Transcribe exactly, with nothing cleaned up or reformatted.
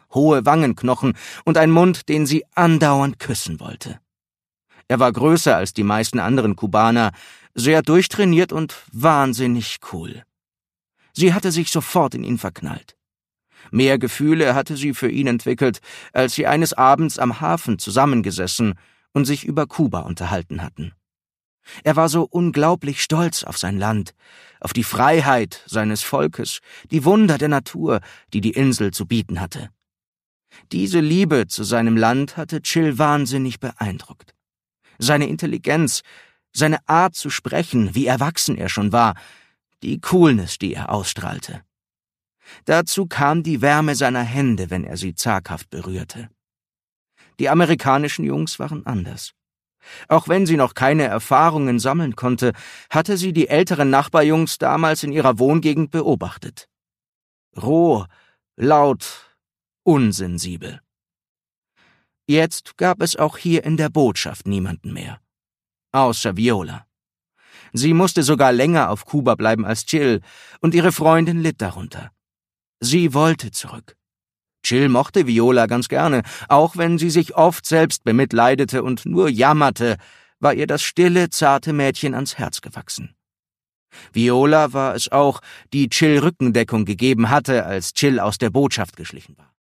hohe Wangenknochen und ein Mund, den sie andauernd küssen wollte. Er war größer als die meisten anderen Kubaner, sehr durchtrainiert und wahnsinnig cool. Sie hatte sich sofort in ihn verknallt. Mehr Gefühle hatte sie für ihn entwickelt, als sie eines Abends am Hafen zusammengesessen und sich über Kuba unterhalten hatten. Er war so unglaublich stolz auf sein Land, auf die Freiheit seines Volkes, die Wunder der Natur, die die Insel zu bieten hatte. Diese Liebe zu seinem Land hatte Chill wahnsinnig beeindruckt. Seine Intelligenz, seine Art zu sprechen, wie erwachsen er schon war, die Coolness, die er ausstrahlte. Dazu kam die Wärme seiner Hände, wenn er sie zaghaft berührte. Die amerikanischen Jungs waren anders. Auch wenn sie noch keine Erfahrungen sammeln konnte, hatte sie die älteren Nachbarjungs damals in ihrer Wohngegend beobachtet. Roh, laut, unsensibel. Jetzt gab es auch hier in der Botschaft niemanden mehr. Außer Viola. Sie musste sogar länger auf Kuba bleiben als Chill, und ihre Freundin litt darunter. Sie wollte zurück. Chill mochte Viola ganz gerne, auch wenn sie sich oft selbst bemitleidete und nur jammerte, war ihr das stille, zarte Mädchen ans Herz gewachsen. Viola war es auch, die Chill Rückendeckung gegeben hatte, als Chill aus der Botschaft geschlichen war.